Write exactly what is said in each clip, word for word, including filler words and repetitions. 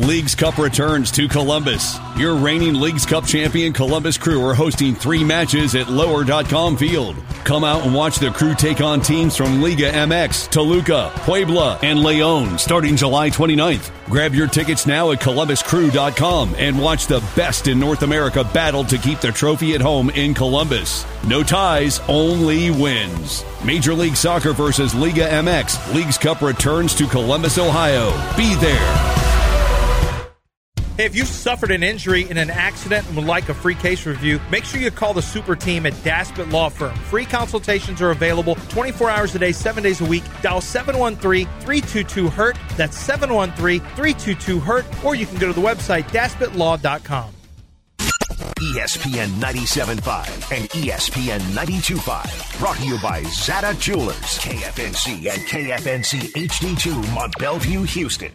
Leagues Cup returns to Columbus. Your reigning Leagues Cup champion Columbus Crew are hosting three matches at lower dot com Field. Come out and watch the Crew take on teams from Liga M X, Toluca, Puebla, and Leon starting July twenty-ninth. Grab your tickets now at columbus crew dot com and watch the best in North America battle to keep the trophy at home in Columbus. No ties, only wins. Major League Soccer versus Liga M X. Leagues Cup returns to Columbus, Ohio. Be there. Hey, if you've suffered an injury in an accident and would like a free case review, make sure you call the super team at Daspit Law Firm. Free consultations are available twenty-four hours a day, seven days a week. Dial seven one three, three two two, hurt. That's seven one three, three two two, hurt. Or you can go to the website daspit law dot com. E S P N ninety-seven point five and E S P N ninety-two point five. Brought to you by Zada Jewelers, K F N C and K F N C H D two, Mont Bellevue, Houston.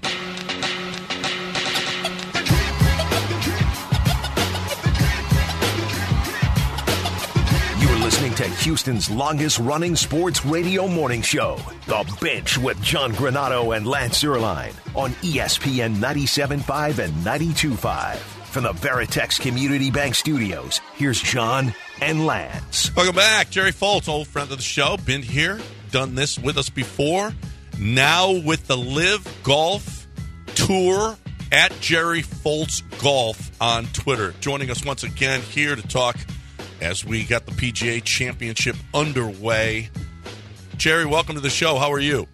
Listening to Houston's longest-running sports radio morning show, The Bench with John Granato and Lance Zierlein on E S P N ninety-seven point five and ninety-two point five. From the Veritex Community Bank Studios, here's John and Lance. Welcome back. Jerry Foltz, old friend of the show, been here, done this with us before. Now with the Live Golf Tour at Jerry Foltz Golf on Twitter. Joining us once again here to talk as we got the P G A Championship underway. Jerry, welcome to the show. How are you?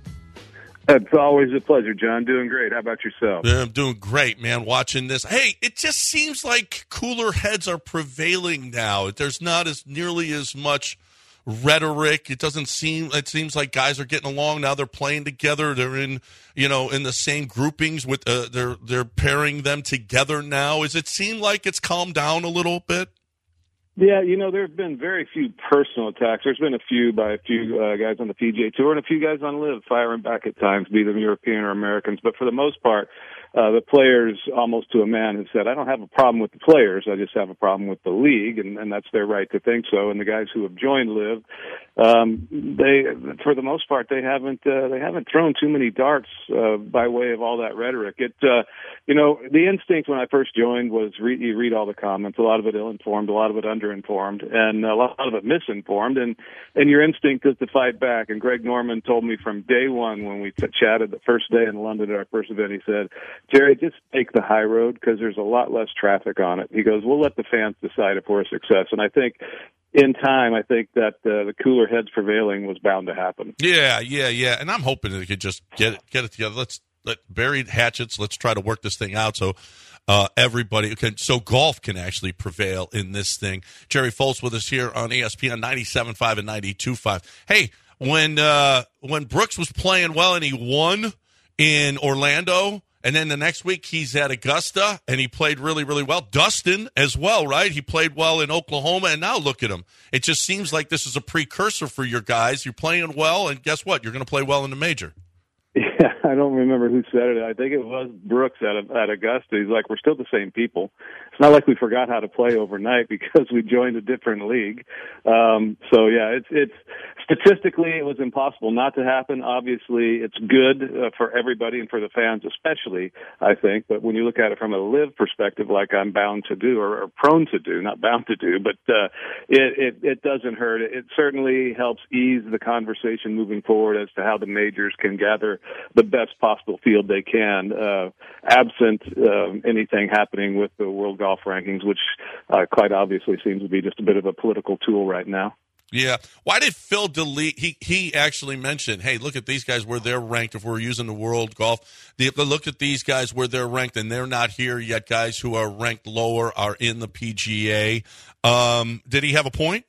It's always a pleasure, John. Doing great. How about yourself? Yeah, I'm doing great, man, watching this. Hey, it just seems like cooler heads are prevailing now. There's not as nearly as much rhetoric. It doesn't seem, it seems like guys are getting along now. They're playing together. They're in, you know, in the same groupings with, uh, they're, they're pairing them together now. Does it seem like it's calmed down a little bit? Yeah, you know, there have been very few personal attacks. There's been a few by a few uh, guys on the P G A Tour and a few guys on Live firing back at times, be them European or Americans. But for the most part, uh, the players, almost to a man, have said, I don't have a problem with the players. I just have a problem with the league, and, and that's their right to think so. And the guys who have joined Live, um, they, for the most part, they haven't uh, they haven't thrown too many darts uh, by way of all that rhetoric. It, uh, you know, the instinct when I first joined was re- you read all the comments, a lot of it ill-informed, a lot of it underinformed, and a lot of it misinformed, and, and your instinct is to fight back. And Greg Norman told me from day one when we t- chatted the first day in London at our first event, he said, Jerry, just take the high road because there's a lot less traffic on it. He goes, we'll let the fans decide if we're a success. And I think in time, I think that uh, the cooler heads prevailing was bound to happen. Yeah, yeah, yeah. And I'm hoping they could just get it, get it together. Let's let buried hatchets. Let's try to work this thing out so uh, everybody can, so golf can actually prevail in this thing. Jerry Foltz with us here on E S P N ninety-seven point five and ninety-two point five. Hey, when uh, when Brooks was playing well and he won in Orlando, and then the next week he's at Augusta, and he played really, really well. Dustin as well, right? He played well in Oklahoma, and now look at him. It just seems like this is a precursor for your guys. You're playing well, and guess what? You're going to play well in the major. Yeah, I don't remember who said it. I think it was Brooks at, at Augusta. He's like, we're still the same people. It's not like we forgot how to play overnight because we joined a different league. Um, so, yeah, it's it's statistically it was impossible not to happen. Obviously, it's good uh, for everybody and for the fans especially, I think. But when you look at it from a Live perspective, like I'm bound to do or, or prone to do, not bound to do, but uh, it, it, it doesn't hurt. It certainly helps ease the conversation moving forward as to how the majors can gather the best possible field they can, uh, absent uh, anything happening with the world golf rankings, which uh, quite obviously seems to be just a bit of a political tool right now. Yeah. Why did Phil delete? He he actually mentioned, hey, look at these guys where they're ranked. If we're using the world golf, the, look at these guys where they're ranked, and they're not here yet. Guys who are ranked lower are in the P G A. Um, did he have a point?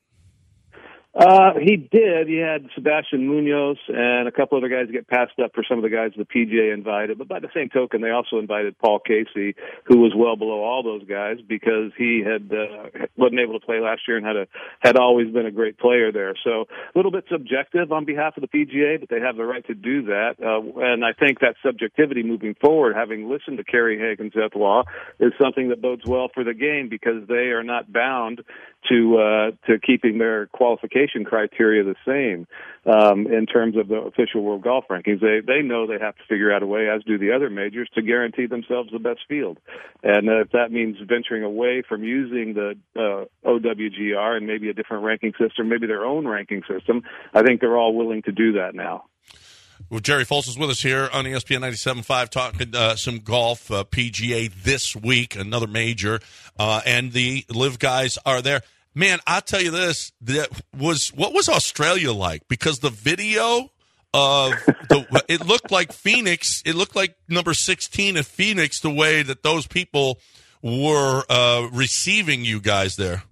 Uh, he did. He had Sebastian Munoz and a couple other guys get passed up for some of the guys the P G A invited. But by the same token, they also invited Paul Casey, who was well below all those guys because he had uh, wasn't able to play last year and had a had always been a great player there. So a little bit subjective on behalf of the P G A, but they have the right to do that. Uh, and I think that subjectivity moving forward, having listened to Kerry Hagen's law, is something that bodes well for the game because they are not bound to uh, to keeping their qualification classification criteria the same um, in terms of the official world golf rankings. They they know they have to figure out a way, as do the other majors, to guarantee themselves the best field. And uh, if that means venturing away from using the uh, O W G R and maybe a different ranking system, maybe their own ranking system, I think they're all willing to do that now. Well, Jerry Foltz is with us here on E S P N ninety-seven point five talking uh, some golf, uh, P G A this week, another major, uh, and the Live guys are there. Man, I'll tell you this, that was what was Australia like? Because the video of the, it looked like Phoenix, it looked like number sixteen at Phoenix, the way that those people were uh, receiving you guys there.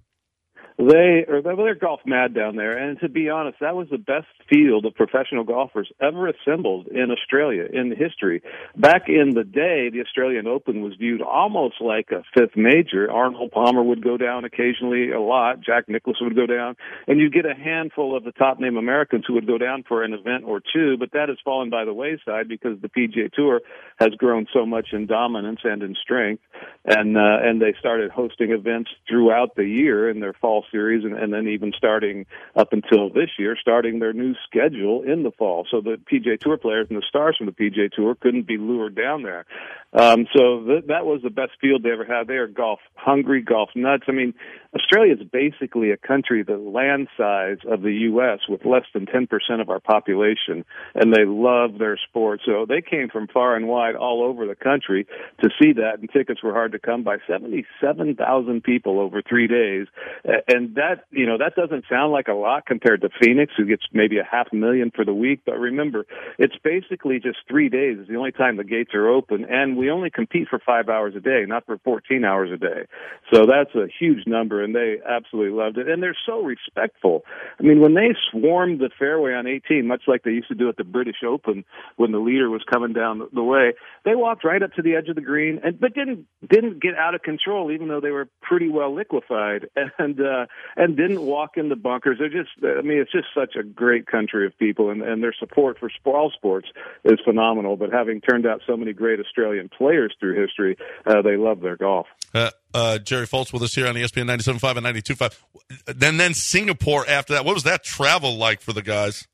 They are they're golf mad down there, and to be honest, that was the best field of professional golfers ever assembled in Australia in history. Back in the day, the Australian Open was viewed almost like a fifth major. Arnold Palmer would go down occasionally a lot. Jack Nicklaus would go down, and you'd get a handful of the top-name Americans who would go down for an event or two, but that has fallen by the wayside because the P G A Tour has grown so much in dominance and in strength, and uh, and they started hosting events throughout the year in their fall series, and, and then even starting up until this year, starting their new schedule in the fall. So the P G A Tour players and the stars from the P G A Tour couldn't be lured down there. Um, so th- that was the best field they ever had. They are golf hungry, golf nuts. I mean, Australia is basically a country the land size of the U S with less than ten percent of our population, and they love their sport. So they came from far and wide all over the country to see that, and tickets were hard to come by. seventy-seven thousand people over three days. And that, you know, that doesn't sound like a lot compared to Phoenix, who gets maybe a half million for the week. But remember, it's basically just three days. It's the only time the gates are open, and we only compete for five hours a day, not for fourteen hours a day. So that's a huge number, and they absolutely loved it. And they're so respectful. I mean, when they swarmed the fairway on eighteen, much like they used to do at the British Open when the leader was coming down the way, they walked right up to the edge of the green, and but didn't didn't get out of control, even though they were pretty well liquefied, and uh, and didn't walk in the bunkers. They're just, I mean, it's just such a great country of people, and, and their support for all sports is phenomenal. But having turned out so many great Australian players through history, uh, they love their golf. Uh, uh, Jerry Foltz with us here on E S P N ninety-seven point five and ninety-two point five. Then, then Singapore after that. What was that travel like for the guys?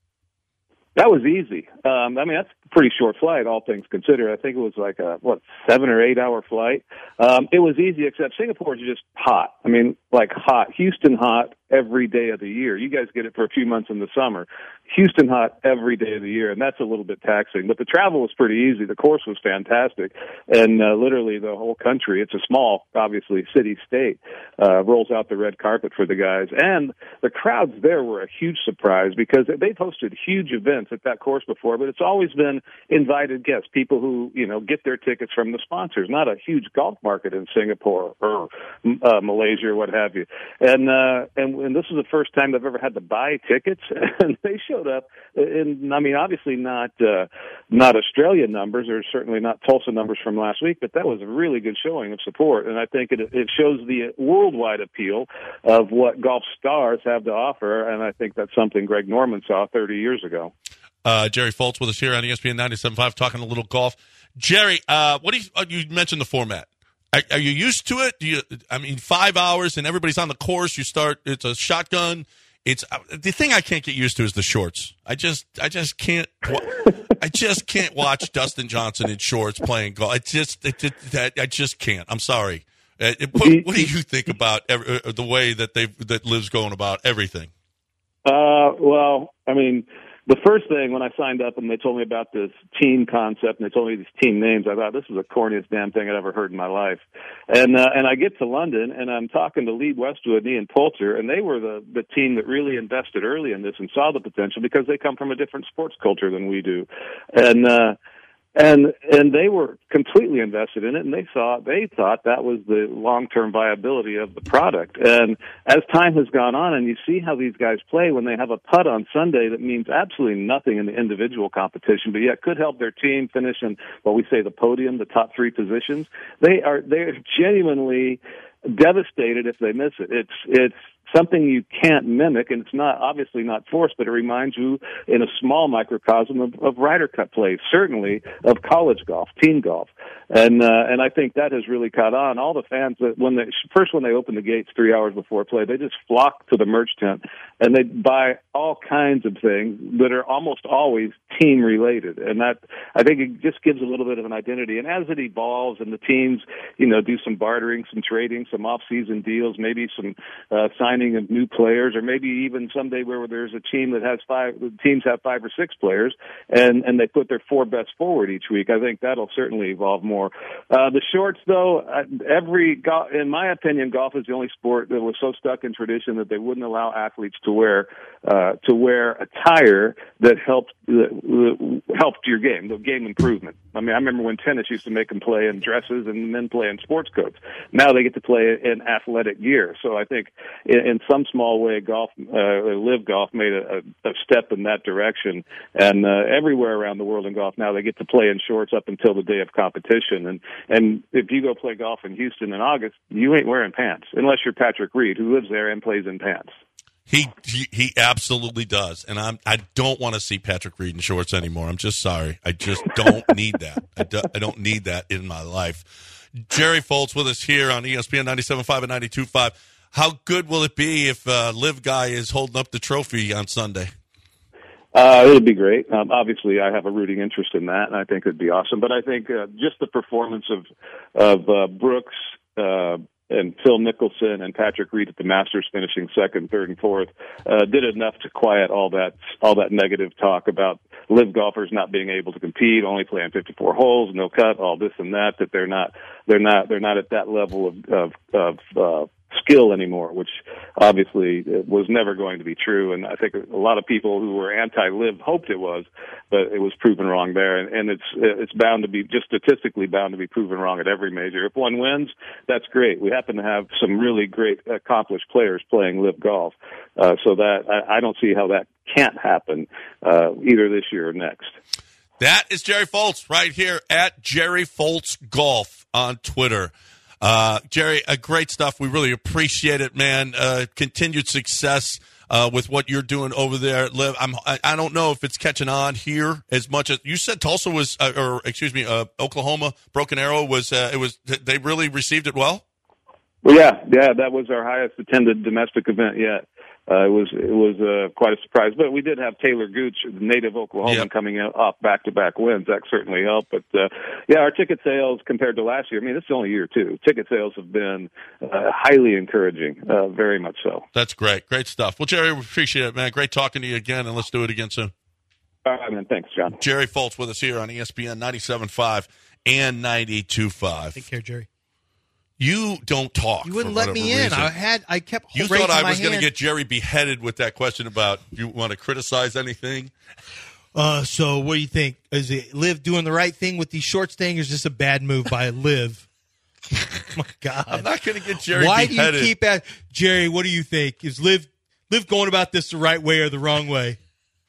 That was easy. Um, I mean, that's a pretty short flight, all things considered. I think it was like a, what, seven or eight hour flight. Um, it was easy, except Singapore is just hot. I mean, like hot. Houston hot every day of the year. You guys get it for a few months in the summer. Houston hot every day of the year, and that's a little bit taxing. But the travel was pretty easy. The course was fantastic, and uh, literally the whole country, it's a small, obviously, city-state, uh, rolls out the red carpet for the guys. And the crowds there were a huge surprise because they've hosted huge events at that course before, but it's always been invited guests, people who, you know, get their tickets from the sponsors, not a huge golf market in Singapore or uh, Malaysia or what have you. And, uh, and and this was the first time they've ever had to buy tickets, and they showed up in, I mean, obviously not uh, not Australian numbers, or certainly not Tulsa numbers from last week, but that was a really good showing of support, and I think it, it shows the worldwide appeal of what golf stars have to offer, and I think that's something Greg Norman saw thirty years ago. Uh, Jerry Foltz with us here on E S P N ninety-seven point five, talking a little golf. Jerry, uh, what do you, uh, you mentioned the format. Are, are you used to it? Do you, I mean, five hours and everybody's on the course. You start. It's a shotgun. It's uh, the thing I can't get used to is the shorts. I just, I just can't. I just can't watch Dustin Johnson in shorts playing golf. I just, it, it, I just can't. I'm sorry. Uh, it, what, what do you think about every, uh, the way that they that Liv's going about everything? Uh, well, I mean. The first thing when I signed up and they told me about this team concept and they told me these team names, I thought this was the corniest damn thing I'd ever heard in my life. And uh, and I get to London and I'm talking to Lee Westwood and Ian Poulter, and they were the the team that really invested early in this and saw the potential because they come from a different sports culture than we do, and uh, and and they were completely invested in it, and they saw they thought that was the long term viability of the product. And as time has gone on, and you see how these guys play when they have a putt on Sunday that means absolutely nothing in the individual competition, but yet could help their team finish in what we say the podium, the top three positions. They are they're genuinely devastated if they miss it. It's it's something you can't mimic, and it's not obviously not forced, but it reminds you in a small microcosm of, of Ryder Cup plays, certainly of college golf, team golf, and uh, and I think that has really caught on. All the fans that when they first when they open the gates three hours before play, they just flock to the merch tent and they buy all kinds of things that are almost always team related, and that I think it just gives a little bit of an identity. And as it evolves, and the teams, you know, do some bartering, some trading, some off-season deals, maybe some uh, signing of new players, or maybe even someday where there's a team that has five, the teams have five or six players, and and they put their four best forward each week. I think that'll certainly evolve more. Uh, the shorts, though, every go- in my opinion, golf is the only sport that was so stuck in tradition that they wouldn't allow athletes to wear uh, to wear attire that helped uh, helped your game, the game improvement. I mean, I remember when tennis used to make them play in dresses and men play in sports coats. Now they get to play in athletic gear. So I think in, in some small way, golf, uh, Live Golf made a, a step in that direction. And uh, everywhere around the world in golf now, they get to play in shorts up until the day of competition. And and if you go play golf in Houston in August, you ain't wearing pants unless you're Patrick Reed, who lives there and plays in pants. He, he he absolutely does, and I'm I don't want to see Patrick Reed in shorts anymore. I'm just sorry. I just don't need that. I, do, I don't need that in my life. Jerry Foltz with us here on E S P N ninety-seven point five and ninety-two point five. How good will it be if uh, Live Guy is holding up the trophy on Sunday? Uh, it'll be great. Um, obviously, I have a rooting interest in that, and I think it'd be awesome. But I think uh, just the performance of of uh, Brooks. Uh, and Phil Mickelson and Patrick Reed at the Masters finishing second, third, and fourth, uh, did enough to quiet all that all that negative talk about Live golfers not being able to compete, only playing fifty-four holes, no cut, all this and that. That they're not they're not they're not at that level of of, of uh, skill anymore, which obviously was never going to be true. And I think a lot of people who were anti-Live hoped it was, but it was proven wrong there. And, and it's it's bound to be, just statistically bound to be proven wrong at every major. If one wins, that's great. We happen to have some really great accomplished players playing Live golf. Uh, so that I, I don't see how that can't happen uh, either this year or next. That is Jerry Foltz right here at Jerry Foltz Golf on Twitter. Uh, Jerry, uh, great stuff. We really appreciate it, man. Uh, continued success uh, with what you're doing over there. Live. I'm. I, I don't know if it's catching on here as much as you said. Tulsa was, uh, or excuse me, uh, Oklahoma Broken Arrow was. Uh, it was. They really received it well. Well, yeah, yeah. That was our highest attended domestic event yet. Uh, it was it was uh, quite a surprise, but we did have Taylor Gooch, the native Oklahoman, yep. coming off back-to-back wins. That certainly helped. But uh, yeah, our ticket sales compared to last year. I mean, this is only year two. Ticket sales have been uh, highly encouraging, uh, very much so. That's great, great stuff. Well, Jerry, we appreciate it, man. Great talking to you again, and let's do it again soon. All right, man. Thanks, John. Jerry Foltz with us here on E S P N ninety-seven point five and ninety-two point five. Take care, Jerry. You don't talk. You wouldn't let me in. Reason. I had. I kept. You thought I was going to get Jerry beheaded with that question about you want to criticize anything? Uh, so what do you think? Is it Liv doing the right thing with these shorts thing, or is this a bad move by Liv? Oh my God! I'm not going to get Jerry. Why beheaded. do you keep at Jerry? What do you think? Is Liv Liv going about this the right way or the wrong way?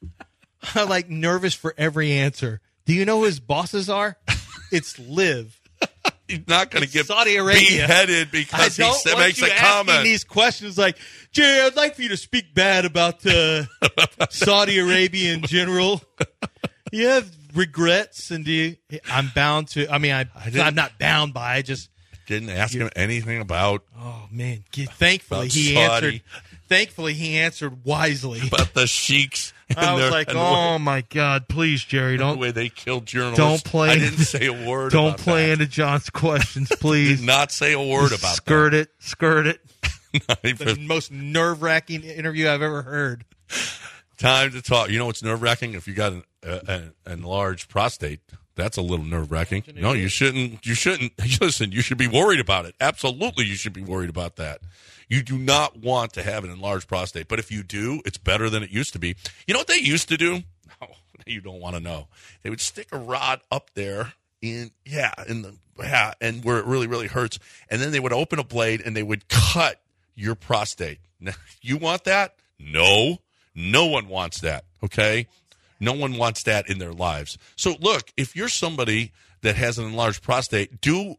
I'm like nervous for every answer. Do you know who his bosses are? It's Liv. He's not going to get Saudi Arabia beheaded because he want makes you a comment. These questions like, Jerry, I'd like for you to speak bad about uh, Saudi Arabia in general. You have regrets, and do you, I'm bound to. I mean, I, I I'm not bound by. I just didn't ask him anything about. Oh man! Thankfully, about he Saudi. answered. Thankfully, he answered wisely about the sheiks. I was their, like, "Oh way, my God, please, Jerry, don't." The way they killed journalists. Don't play. I didn't say a word. Don't about play that. into John's questions, please. Did not say a word about skirt that. Skirt it. Skirt it. The The most nerve-wracking interview I've ever heard. Time to talk. You know what's nerve-wracking? If you got an, uh, an enlarged prostate, that's a little nerve-wracking. No, you shouldn't. You shouldn't. Listen, you should be worried about it. Absolutely, you should be worried about that. You do not want to have an enlarged prostate. But if you do, it's better than it used to be. You know what they used to do? No, you don't want to know. They would stick a rod up there in, yeah, in the, yeah, and where it really, really hurts. And then they would open a blade and they would cut your prostate. Now, you want that? No. No one wants that, okay? No one wants that in their lives. So, look, if you're somebody that has an enlarged prostate, do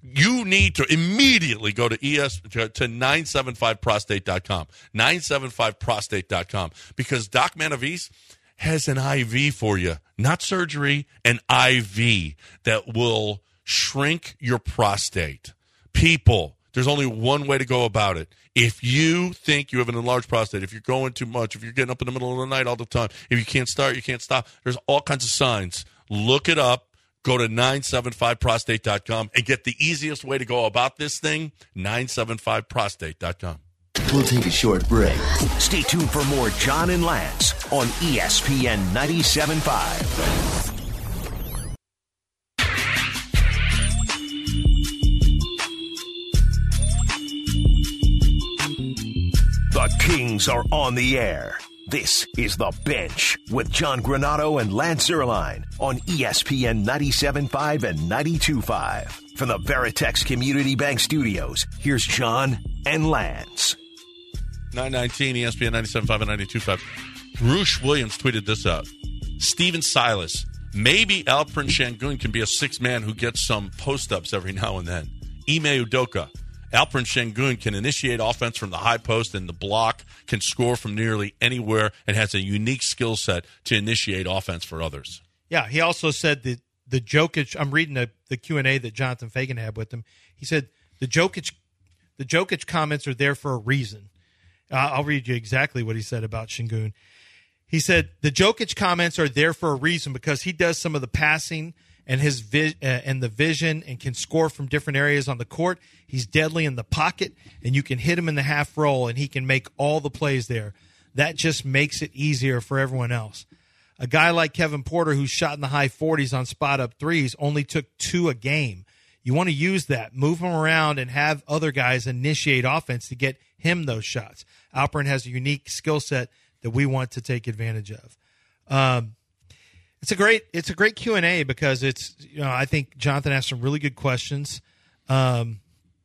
You need to immediately go to E S to nine seven five prostate dot com, nine seven five prostate dot com, because Doc Manavis has an I V for you, not surgery, an I V that will shrink your prostate. People, there's only one way to go about it. If you think you have an enlarged prostate, if you're going too much, if you're getting up in the middle of the night all the time, if you can't start, you can't stop, there's all kinds of signs. Look it up. Go to nine seven five prostate dot com and get the easiest way to go about this thing, nine seven five prostate dot com. We'll take a short break. Stay tuned for more John and Lance on E S P N ninety-seven point five. The Kings are on the air. This is The Bench with John Granato and Lance Zierlein on E S P N ninety-seven point five and ninety-two point five. From the Veritex Community Bank Studios, here's John and Lance. nine nineteen E S P N ninety-seven point five and ninety-two point five. Roosh Williams tweeted this out. Steven Silas. Maybe Alperen Sengun can be a sixth man who gets some post-ups every now and then. Ime Udoka. Alperen Sengun can initiate offense from the high post and the block, can score from nearly anywhere, and has a unique skill set to initiate offense for others. Yeah, he also said that the Jokic, I'm reading the, the Q and A that Jonathan Fagan had with him. He said the Jokic, the Jokic comments are there for a reason. Uh, I'll read you exactly what he said about Sengun. He said the Jokic comments are there for a reason because he does some of the passing and his vi- uh, and the vision and can score from different areas on the court. He's deadly in the pocket, and you can hit him in the half roll, and he can make all the plays there. That just makes it easier for everyone else. A guy like Kevin Porter, who's shot in the high forties on spot-up threes, only took two a game. You want to use that, move him around, and have other guys initiate offense to get him those shots. Alperen has a unique skill set that we want to take advantage of. Um, It's a great it's a great Q and A because it's you know I think Jonathan asked some really good questions, um,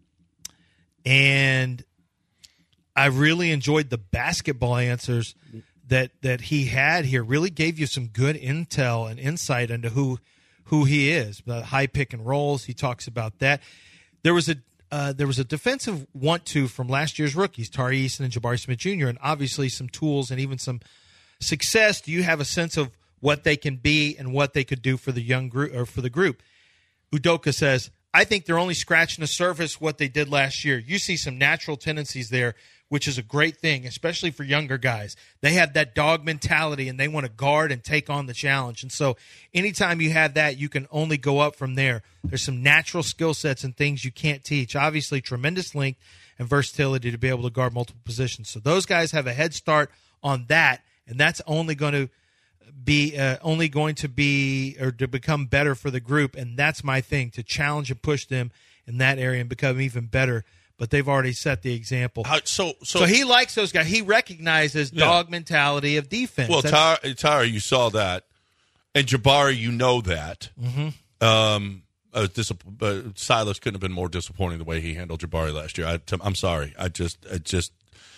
and I really enjoyed the basketball answers that that he had here. Really gave you some good intel and insight into who who he is. The high pick and rolls, he talks about that. There was a uh, there was a defensive want-to from last year's rookies, Tari Eason and Jabari Smith Junior, and obviously some tools and even some success. Do you have a sense of what they can be and what they could do for the young group or for the group? Udoka says, I think they're only scratching the surface what they did last year. You see some natural tendencies there, which is a great thing, especially for younger guys. They have that dog mentality and they want to guard and take on the challenge. And so anytime you have that, you can only go up from there. There's some natural skill sets and things you can't teach. Obviously, tremendous length and versatility to be able to guard multiple positions. So those guys have a head start on that, and that's only going to be uh, only going to be or to become better for the group, and that's my thing, to challenge and push them in that area and become even better. But they've already set the example. Uh, so, so, so he likes those guys. He recognizes yeah. dog mentality of defense. Well, Tara, Tara, you saw that, and Jabari, you know that. Mm-hmm. Um, uh, dis- uh, Silas couldn't have been more disappointing the way he handled Jabari last year. I, I'm sorry. I just, I just.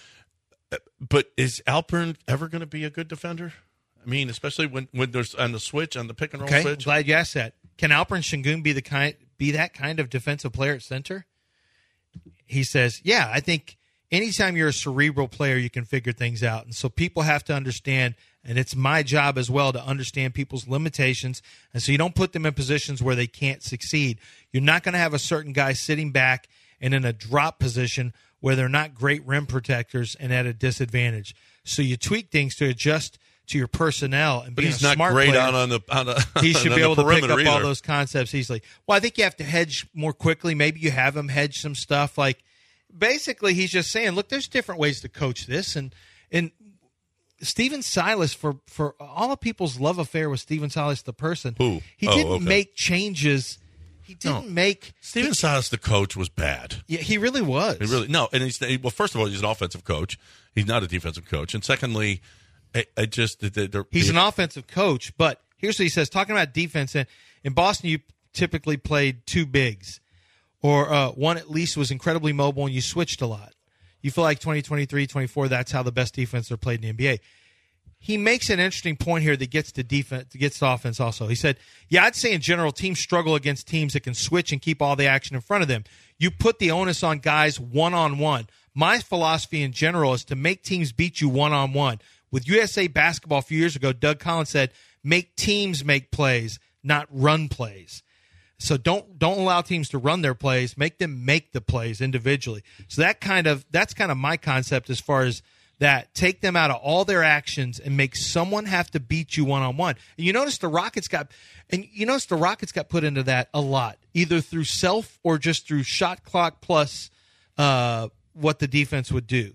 But is Alperen ever going to be a good defender? I mean, especially when, when there's on the switch, on the pick and roll okay, switch. Glad you asked that. Can Alperen Sengun be the kind be that kind of defensive player at center? He says, yeah, I think anytime you're a cerebral player, you can figure things out. And so people have to understand, and it's my job as well to understand people's limitations. And so you don't put them in positions where they can't succeed. You're not going to have a certain guy sitting back and in a drop position where they're not great rim protectors and at a disadvantage. So you tweak things to adjust to your personnel, and but being he's a not smart great player, out on the on the he should on be able to pick up either. all those concepts easily. Well, I think you have to hedge more quickly. Maybe you have him hedge some stuff. Like basically, he's just saying, look, there's different ways to coach this, and and Steven Silas, for for all of people's love affair with Steven Silas the person, Who? he Oh, didn't okay. make changes. He didn't No. make Steven Silas, the coach, was bad. Yeah, he really was. He really no, and he's well. First of all, he's an offensive coach. He's not a defensive coach, and secondly, I, I just they're, they're, He's an offensive coach, but here's what he says. Talking about defense, in, in Boston, you typically played two bigs, or uh, one at least was incredibly mobile, and you switched a lot. You feel like twenty twenty-three, twenty-four, that's how the best defense are played in the N B A. he makes an interesting point here that gets to defense, gets to offense also. He said, yeah, I'd say in general, teams struggle against teams that can switch and keep all the action in front of them. You put the onus on guys one-on-one. My philosophy in general is to make teams beat you one-on-one. With U S A Basketball a few years ago, Doug Collins said, make teams make plays, not run plays. So don't don't allow teams to run their plays. Make them make the plays individually. So that kind of that's kind of my concept as far as that. Take them out of all their actions and make someone have to beat you one-on-one. And you notice the Rockets got and you notice the Rockets got put into that a lot, either through self or just through shot clock plus uh, what the defense would do.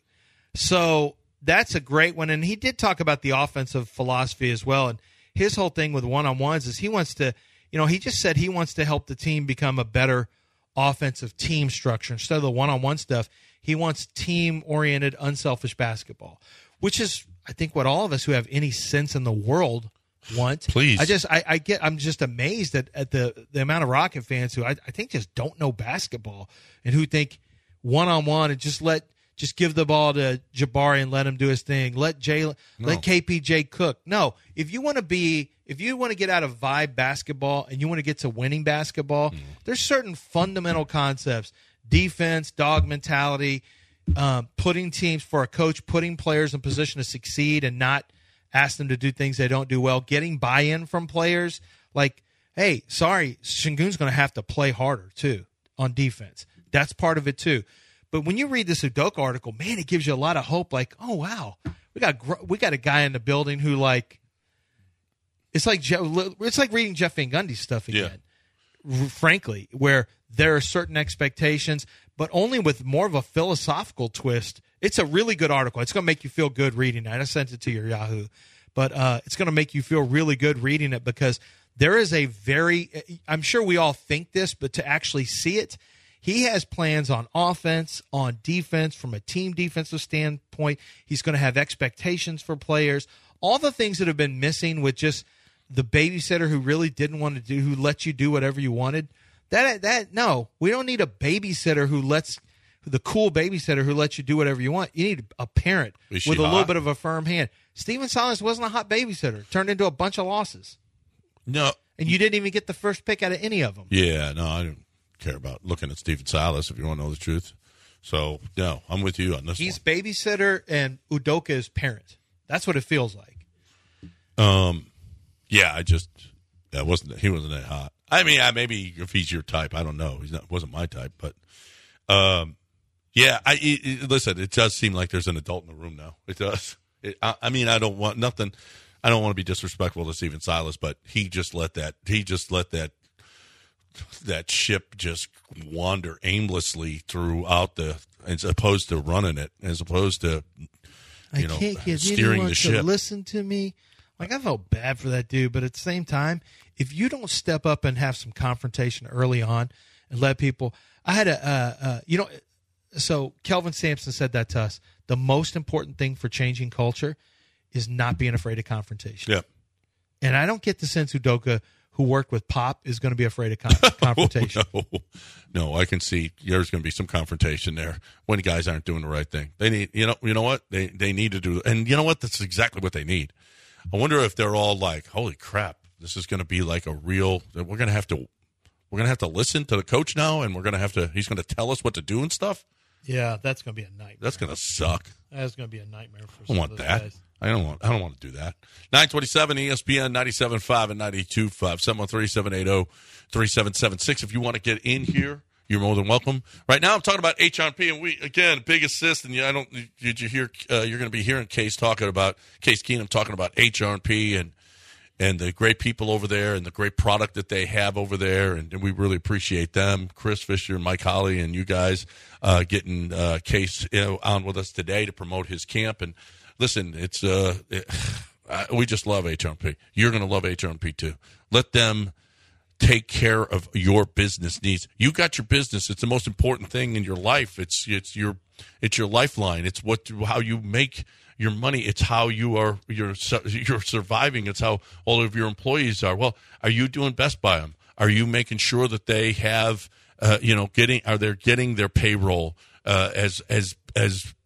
So that's a great one. And he did talk about the offensive philosophy as well. And his whole thing with one-on-ones is he wants to, you know, he just said he wants to help the team become a better offensive team structure. Instead of the one-on-one stuff, he wants team-oriented, unselfish basketball, which is, I think, what all of us who have any sense in the world want. Please. I just, I, I get, I'm just amazed at, at the, the amount of Rocket fans who I, I think just don't know basketball and who think one-on-one and just let, Just give the ball to Jabari and let him do his thing. Let Jay, no. let K P J cook. No, if you want to be, if you want to get out of vibe basketball and you want to get to winning basketball, mm. there's certain fundamental concepts: defense, dog mentality, um, putting teams for a coach, putting players in position to succeed and not ask them to do things they don't do well. Getting buy-in from players, like, hey, sorry, Şengün's going to have to play harder too on defense. That's part of it too. But when you read this Udoka article, man, it gives you a lot of hope. Like, oh wow, we got we got a guy in the building who like, it's like it's like reading Jeff Van Gundy's stuff again. Yeah. Frankly, where there are certain expectations, but only with more of a philosophical twist. It's a really good article. It's going to make you feel good reading it. I sent it to your Yahoo, but uh, it's going to make you feel really good reading it because there is a very. I'm sure we all think this, but to actually see it. He has plans on offense, on defense, from a team defensive standpoint. He's going to have expectations for players. All the things that have been missing with just the babysitter who really didn't want to do, who let you do whatever you wanted. That that no, we don't need a babysitter who lets the cool babysitter who lets you do whatever you want. You need a parent with a hot? little bit of a firm hand. Steven Silas wasn't a hot babysitter. Turned into a bunch of losses. No, and you didn't even get the first pick out of any of them. Yeah, no, I didn't care about looking at Steven Silas if you want to know the truth. So no, I'm with you on this. He's one. babysitter and Udoka is parent. That's what it feels like. Um, yeah, I just that wasn't he wasn't that hot. I mean, I, maybe if he's your type, I don't know. He's not wasn't my type, but um, yeah. I it, it, listen. It does seem like there's an adult in the room now. It does. It, I, I mean, I don't want nothing. I don't want to be disrespectful to Steven Silas, but he just let that. He just let that. that ship just wander aimlessly throughout the, as opposed to running it, as opposed to, you I know, can't get steering anyone the ship. To listen to me. Like, I felt bad for that dude, but at the same time, if you don't step up and have some confrontation early on and let people, I had a, uh, uh, you know, so Kelvin Sampson said that to us. The most important thing for changing culture is not being afraid of confrontation. Yeah. And I don't get the sense Udoka, who worked with Pop, is going to be afraid of con- confrontation. Oh, no. no, I can see there's going to be some confrontation there when guys aren't doing the right thing. They need, you know, you know what they they need to do, and you know what, that's exactly what they need. I wonder if they're all like, "Holy crap, this is going to be like a real. We're going to have to, we're going to have to listen to the coach now, and we're going to have to. He's going to tell us what to do and stuff." Yeah, that's going to be a nightmare. That's going to suck. That's going to be a nightmare for I some don't want of those that. guys. I don't want. I don't want to do that. nine twenty-seven E S P N ninety-seven point five and ninety-two point five. seven one three, seven eight zero, three seven seven six. If you want to get in here, you're more than welcome. Right now, I'm talking about H R P, and we again big assist. And I don't. Did you hear? Uh, you're going to be hearing Case talking about Case Keenum talking about H R P and and the great people over there and the great product that they have over there, and, and we really appreciate them. Chris Fisher and Mike Holly and you guys uh, getting uh, Case you know, on with us today to promote his camp. And listen, it's uh, it, we just love H R P. You're going to love H R P too. Let them take care of your business needs. You got your business. It's the most important thing in your life. It's it's your it's your lifeline. It's what how you make your money. It's how you are you're you're surviving. It's how all of your employees are. Well, are you doing best by them? Are you making sure that they have uh, you know getting are they getting their payroll uh, as as as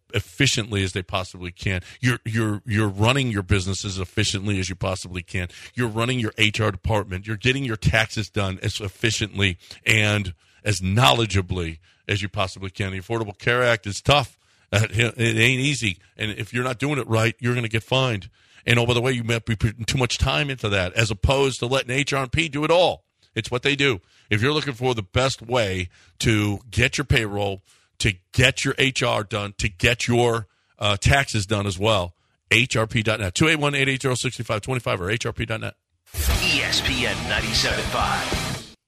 efficiently as they possibly can. You're you're you're running your business as efficiently as you possibly can. You're running your H R department. You're getting your taxes done as efficiently and as knowledgeably as you possibly can. The Affordable Care Act is tough. Uh, it ain't easy, and if you're not doing it right, you're going to get fined. And oh, by the way, you might be putting too much time into that, as opposed to letting H R and P do it all. It's what they do. If you're looking for the best way to get your payroll, to get your H R done, to get your uh, taxes done as well, H R P dot net. two eight one, eight eight zero, six five two five or H R P dot net. E S P N ninety-seven point five.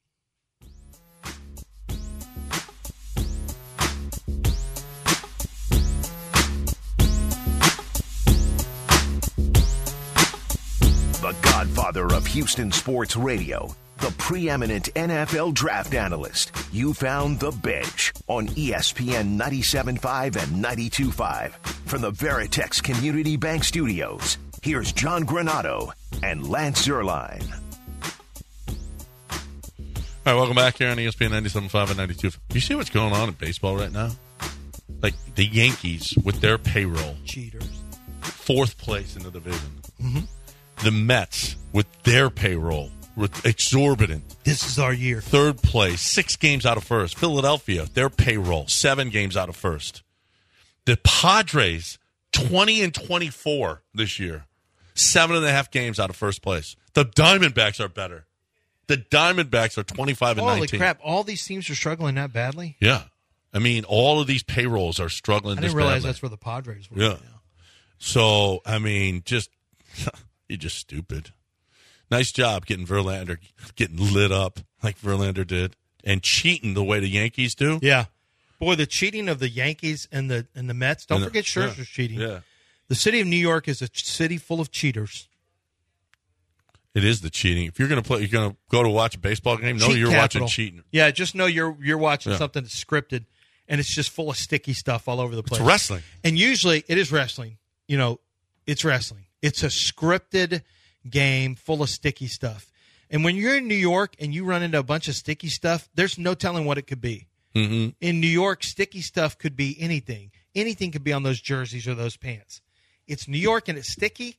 The godfather of Houston sports radio, the preeminent N F L draft analyst. You found The Bench on E S P N ninety-seven point five and ninety-two point five. From the Veritex Community Bank Studios, here's John Granato and Lance Zierlein. All right, welcome back here on E S P N ninety-seven point five and ninety-two point five. You see what's going on in baseball right now? Like the Yankees with their payroll. Cheaters. Fourth place in the division. Mm-hmm. The Mets with their payroll. Exorbitant. This is our year. Third place, six games out of first. Philadelphia, their payroll, seven games out of first. The Padres, twenty and twenty-four this year, seven and a half games out of first place. The Diamondbacks are better. The Diamondbacks are twenty-five and nineteen. Holy crap! All these teams are struggling that badly. Yeah, I mean, all of these payrolls are struggling. I didn't this realize badly. that's where the Padres were. Yeah. Right now. So I mean, just you're just stupid. Nice job getting Verlander getting lit up like Verlander did and cheating the way the Yankees do. Yeah. Boy, the cheating of the Yankees and the and the Mets. Don't the, forget Scherzer's yeah, cheating. Yeah. The city of New York is a city full of cheaters. It is the cheating. If you're going to play, you're going to go to watch a baseball game. No, Cheat you're capital. watching cheating. Yeah, just know you're you're watching Yeah. something that's scripted, and it's just full of sticky stuff all over the place. It's wrestling. And usually it is wrestling. You know, it's wrestling. It's a scripted game full of sticky stuff. And when you're in New York and you run into a bunch of sticky stuff, there's no telling what it could be. Mm-hmm. In New York, sticky stuff could be anything. Anything could be on those jerseys or those pants. It's New York and it's sticky.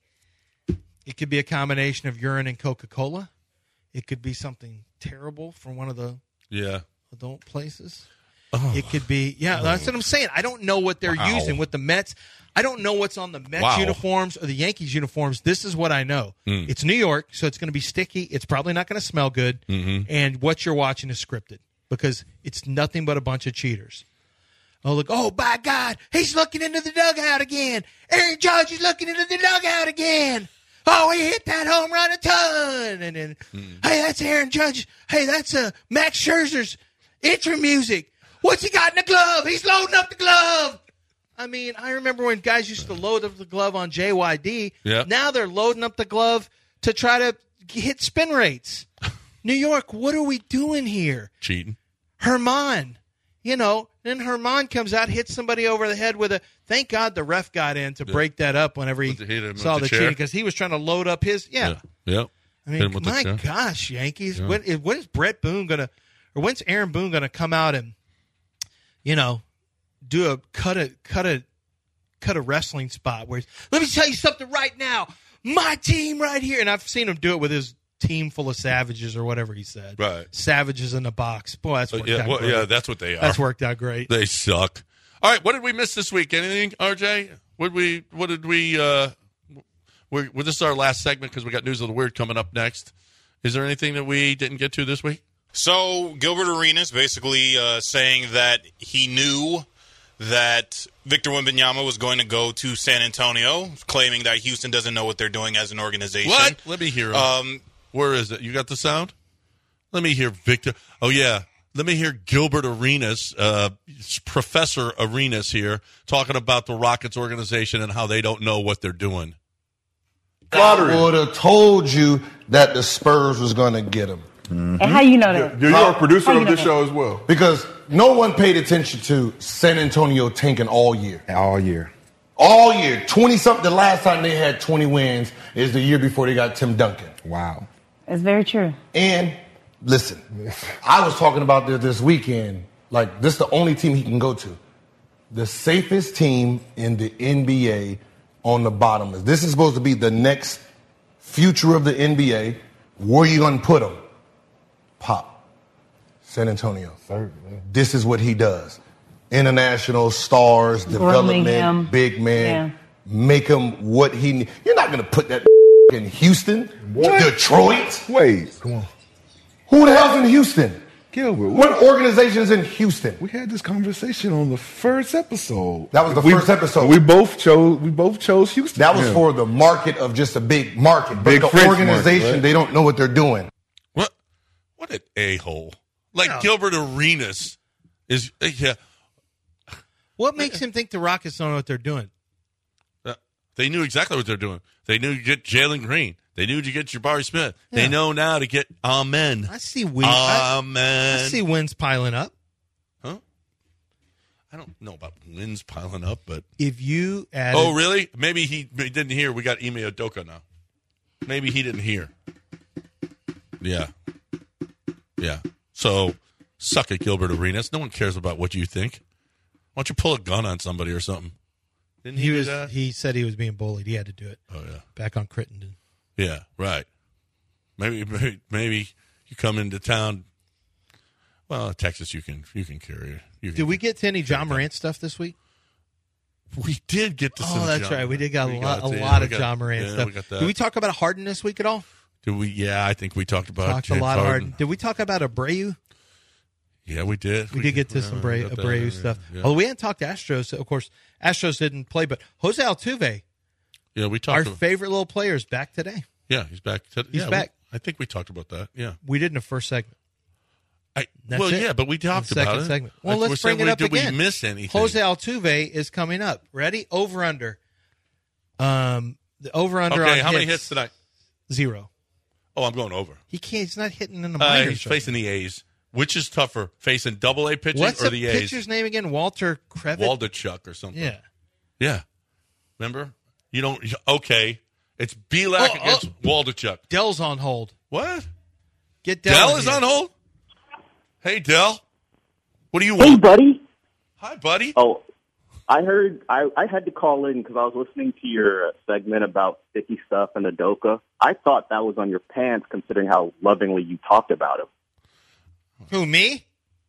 It could be a combination of urine and Coca-Cola. It could be something terrible from one of the Yeah. adult places. Oh. It could be, yeah, oh. That's what I'm saying. I don't know what they're Wow. using with the Mets. I don't know what's on the Mets Wow. uniforms or the Yankees uniforms. This is what I know. Mm. It's New York, so it's going to be sticky. It's probably not going to smell good. Mm-hmm. And what you're watching is scripted because it's nothing but a bunch of cheaters. Oh, look, oh, by God, he's looking into the dugout again. Aaron Judge is looking into the dugout again. Oh, he hit that home run a ton. And then, mm. hey, that's Aaron Judge. Hey, that's uh, Max Scherzer's intro music. What's he got in the glove? He's loading up the glove. I mean, I remember when guys used to load up the glove on J Y D. Yep. Now they're loading up the glove to try to hit spin rates. New York, what are we doing here? Cheating. Herman. You know, then Herman comes out, hits somebody over the head with a – thank God the ref got in to yeah. break that up whenever he the, saw the, the cheating because he was trying to load up his – yeah. yeah. Yep. I mean, my gosh, Yankees. Yeah. When, when is Brett Boone going to – or when's Aaron Boone going to come out and, you know, do a – cut a cut a cut a wrestling spot where he's, let me tell you something right now. My team right here. And I've seen him do it with his team full of savages or whatever he said. Right. Savages in a box. Boy, that's worked uh, yeah, out well, great. Yeah, that's what they are. That's worked out great. They suck. All right, what did we miss this week? Anything, R J? What did we? What did we? Uh, we're, well, this is our last segment because we got News of the Weird coming up next. Is there anything that we didn't get to this week? So Gilbert Arenas basically uh, saying that he knew that Victor Wembanyama was going to go to San Antonio, claiming that Houston doesn't know what they're doing as an organization. What? Let me hear him. Um, Where is it? You got the sound? Let me hear Victor. Oh, yeah. Let me hear Gilbert Arenas, uh, Professor Arenas here, talking about the Rockets organization and how they don't know what they're doing. I would have told you that the Spurs was going to get him. Mm-hmm. And how you know that? You're, you're a producer of this that? show as well. Because no one paid attention to San Antonio tanking all year. All year. All year. twenty-something. The last time they had twenty wins is the year before they got Tim Duncan. Wow. It's very true. And listen, I was talking about this this weekend. Like, this is the only team he can go to. the safest team in the N B A on the bottom list. This is supposed to be the next future of the N B A. Where are you going to put him? Pop. San Antonio. Third, this is what he does. International stars, development, Birmingham. big man. Yeah. Make him what he needs. You're not going to put that in Houston, What? Detroit. Wait, come on. Who the hell's in Houston? Gilbert, What organization's in Houston? we had this conversation on the first episode. That was the We- first episode. We both chose. We both chose Houston. That was Yeah. for the market of just a big market. Big but the French organization, market, right? they don't know what they're doing. What? What an a-hole. Like No. Gilbert Arenas is, uh, yeah. What makes him think the Rockets don't know what they're doing? Uh, They knew exactly what they're doing. They knew to get Jalen Green. They knew to get Jabari Smith. Yeah. They know now to get Amen. I see wins. I, Amen. I see wins piling up. Huh? I don't know about wins piling up, but If you add, oh, really? Maybe he, he didn't hear. We got Ime Udoka now. Maybe he didn't hear. Yeah, yeah. So suck it, Gilbert Arenas. No one cares about what you think. Why don't you pull a gun on somebody or something? Didn't he, he do was. that? He said he was being bullied. He had to do it. Oh yeah, Back on Crittenden. yeah. Right. Maybe, maybe, maybe you come into town. Well, Texas, you can you can carry it. You can Did we get to any John Morant stuff this week? We did get to some. Oh, that's John right. We did got a we lot, got a to- yeah, lot we of got- John Morant yeah, stuff. we got that. Did we talk about Harden this week at all? Did we? Yeah, I think we talked about Talked James a lot of Harden. Harden. Did we talk about Abreu? Yeah, we did. We did get to yeah, some we Bra- got that, Abreu yeah, stuff. Yeah. Although we hadn't talked to Astros. Of course, Astros didn't play, but Jose Altuve, yeah, we our talked. About, favorite little player, is back today. yeah, he's back. To, He's yeah, back. We, I think we talked about that. Yeah. We did in the first segment. I, That's well, it. yeah, but we talked The second about it. segment. Well, I- let's we're saying bring it we- up did again. we miss anything? Jose Altuve is coming up. Ready? Over under. Um, the over under. Okay, on how many hits, hits tonight? Zero. Oh, I'm going over. He can't. He's not hitting in the Uh, minors. he's right facing the A's. Which is tougher, facing Double A pitching What's or the, the A's? pitcher's name again? Walter Krevit. Waldichuk or something. Yeah. Yeah. Remember? You don't. Okay. It's Belak Oh, against oh. Waldichuk. Dell's on hold. What? Get Dell. Dell in is here. on hold? Hey, Dell. What do you Hey, want? buddy. Hi, buddy. Oh, I heard. I, I had to call in because I was listening to your uh, segment about sticky stuff and Udoka. I thought that was on your pants, considering how lovingly you talked about him. Who, me?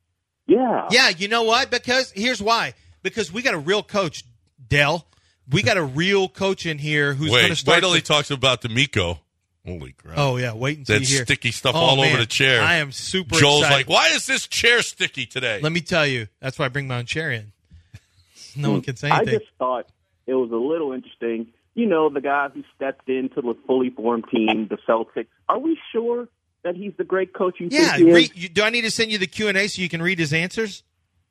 Yeah. Yeah, you know what? Because here's why. Because we got a real coach, Dell. We got a real coach in here who's going to Wait, start. wait till to- he talks about D'Amico. Holy crap. Oh yeah, wait until That you hear sticky stuff Oh, all man. over the chair. I am super Joel's excited. like, why is this chair sticky today? Let me tell you, that's why I bring my own chair in. No one can say I anything. just thought it was a little interesting. You know, the guy who stepped into the fully formed team, the Celtics. Are we sure that he's the great coach you Yeah, think he is? re- you, do I need to send you the Q and A so you can read his answers?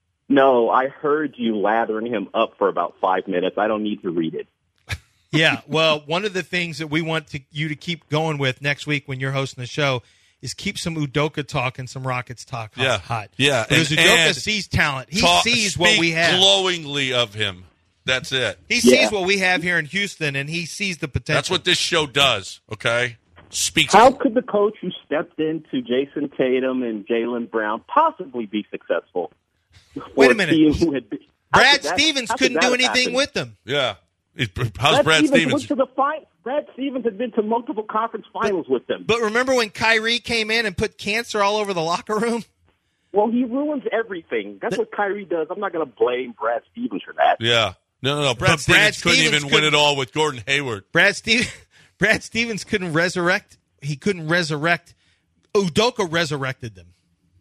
No, I heard you lathering him up for about five minutes. I don't need to read it. Yeah, well, one of the things that we want to, you to keep going with next week when you're hosting the show is keep some Udoka talk and some Rockets talk hot. Yeah. hot. Yeah, Because and- Udoka and sees talent. He Talk- sees what speak we have. glowingly of him. That's it. He Yeah. sees what we have here in Houston, and he sees the potential. That's what this show does, okay? Speaks. How could the coach who stepped into Jason Tatum and Jaylen Brown possibly be successful? Wait For a minute. team who had been- how Brad could that- Stevens how could couldn't that do have anything happened? with them. Yeah. It- How's Brad Stevens Stevens? went to the fi- Brad Stevens had been to multiple conference finals with them. But remember when Kyrie came in and put cancer all over the locker room? Well, he ruins everything. That's what Kyrie does. I'm not going to blame Brad Stevens for that. Yeah. No, no, no. Brad But Stevens Brad couldn't Stevens even win couldn't- it all with Gordon Hayward. Brad Steve, Brad Stevens couldn't resurrect. He couldn't resurrect. Udoka resurrected them.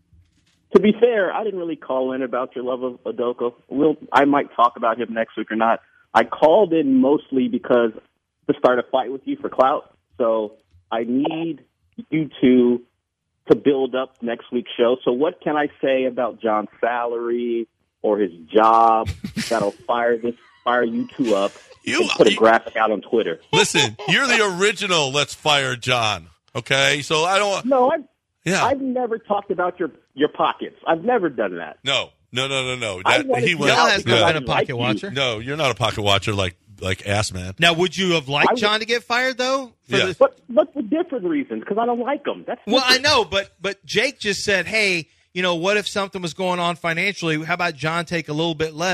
To be fair, I didn't really call in about your love of Udoka. We'll, I might talk about him next week or not. I called in mostly because to start a fight with you for clout. So I need you to to build up next week's show. So what can I say about John's salary or his job that'll fire this fire you two up You- and put a you- graphic out on Twitter? Listen, you're the original Let's Fire John, okay? So I don't... No, I've, Yeah. I've never talked about your, your pockets. I've never done that. No, no, no, no, no. I That, wanted he to went, Del out has because not I been a like pocket you. watcher. No, you're not a pocket watcher like like ass man. Now, would you have liked I would- John to get fired though? For Yeah. the- But but for different reasons, because I don't like them. That's well, I different. know, but but Jake just said, "Hey, you know, what if something was going on financially? How about John take a little bit less?"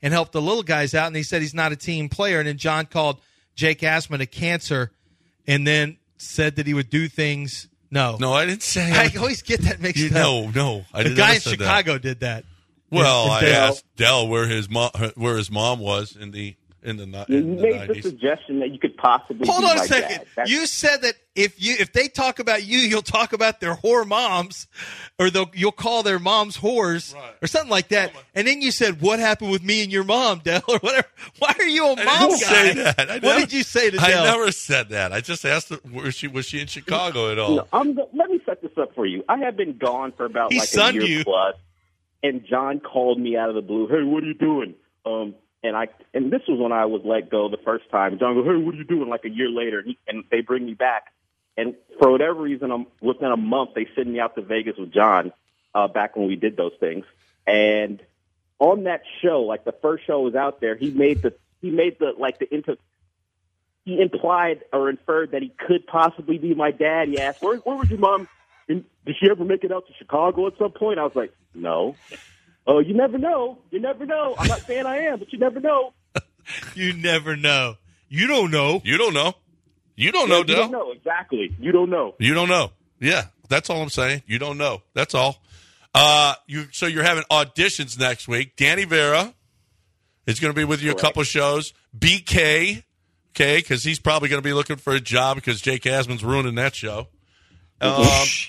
and help the little guys out. And he said he's not a team player. And then John called Jake Assman a cancer and then said that he would do things. No. No, I didn't say I I, always get that mixed you, up. No, no. I the didn't guy in said Chicago that. did that. Well, And I Dell- asked Dell where his mom where his mom was in the in the, You in the made the nineties. suggestion that you could possibly Hold be on my a second. dad. That's- You said that if you if they talk about you, you'll talk about their whore moms, or they'll you'll call their moms whores, Right. or something like that. And then you said, "What happened with me and your mom, Dell?" or whatever. Why are you a I mom didn't guy? say that. I what never- did you say to I Dell? never said that. I just asked her, where she was she in Chicago at all? No, I'm the, let me set this up for you. I have been gone for about He like a sunned year you. plus, and John called me out of the blue. Hey, what are you doing? Um, and I and this was when I was let go the first time. John goes, "Hey, what are you doing?" Like a year later, he, and they bring me back. And for whatever reason, I'm, within a month, they send me out to Vegas with John. Uh, back when we did those things, and on that show, like the first show was out there, he made the he made the like the into. He implied or inferred that he could possibly be my dad. He asked, "Where, where was your mom? Did she ever make it out to Chicago at some point?" I was like, "No." Oh, you never know. You never know. I'm not saying I am, but you never know. You never know. You don't know. You don't know. You don't know, You Dell. don't know exactly. You don't know. You don't know. Yeah, that's all I'm saying. You don't know. That's all. Uh, you so you're having auditions next week. Danny Vera is going to be with you a Correct. couple shows. B K, okay, because he's probably going to be looking for a job because Jake Asman's ruining that show. Um,